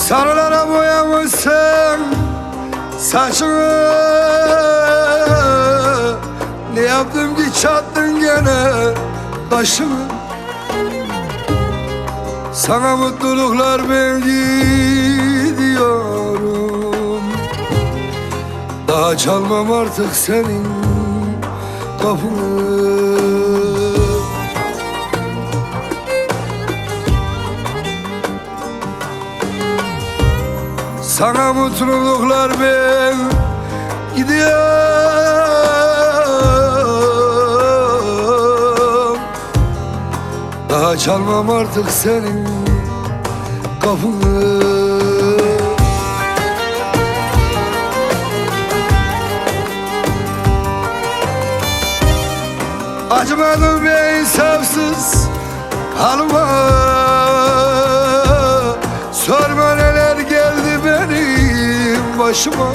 Sarılara boyamışsın saçını. Ne yaptım ki çattın gene kaşımı. Sana mutluluklar ben gidiyorum. Daha çalmam artık senin kapını. Sana mutluluklar ben gidiyorum. Daha çalmam artık senin kapını. Acımadım be insafsız halıma. Sorma neler geldi benim başıma.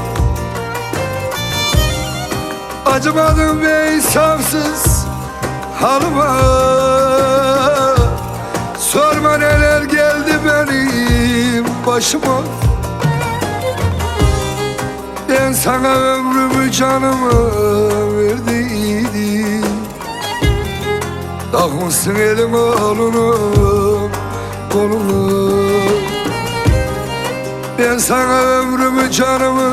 Acımadım be insafsız halıma. Sorma neler geldi benim başıma. Ben sana ömrümü canımı verdiydim. Takmışsın elime oğlunu kolunu. Ben sana ömrümü canımı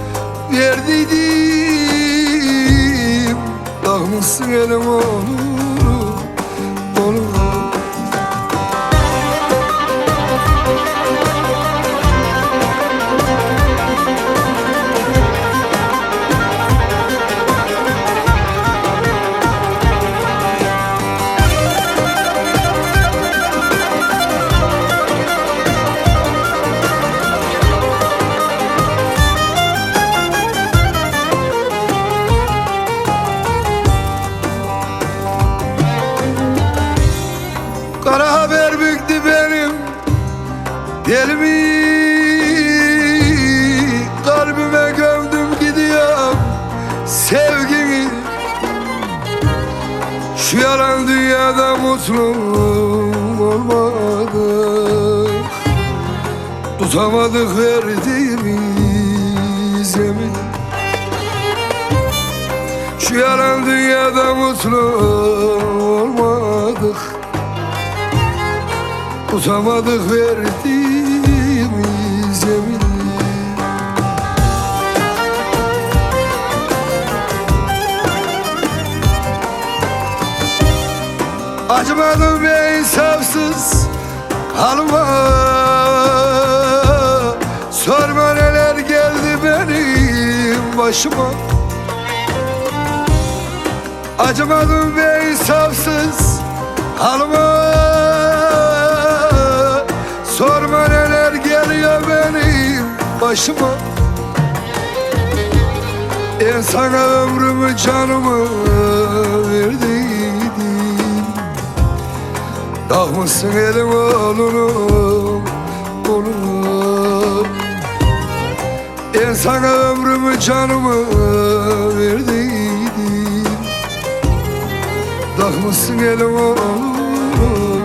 verdiydim. Takmışsın elime oğlunu kolunu. Kara haber büktü benim elimi. Kalbime gömdüm gidiyorum sevgini. Şu yalan dünyada mutlu olmadık. Tutamadık verdiğimiz yemin. Şu yalan dünyada mutlu olmadık. Tutamadık verdiğimiz yemin. Acımadım be insafsız halıma. Sorma neler geldi benim başıma. Acımadım be insafsız halıma. Sorma neler geliyor benim başıma. Ben sana ömrümü canımı verdiydim. Takmışsın elime oğlunu kolunu. Ben sana ömrümü canımı verdiydim. Takmışsın elime oğlunu.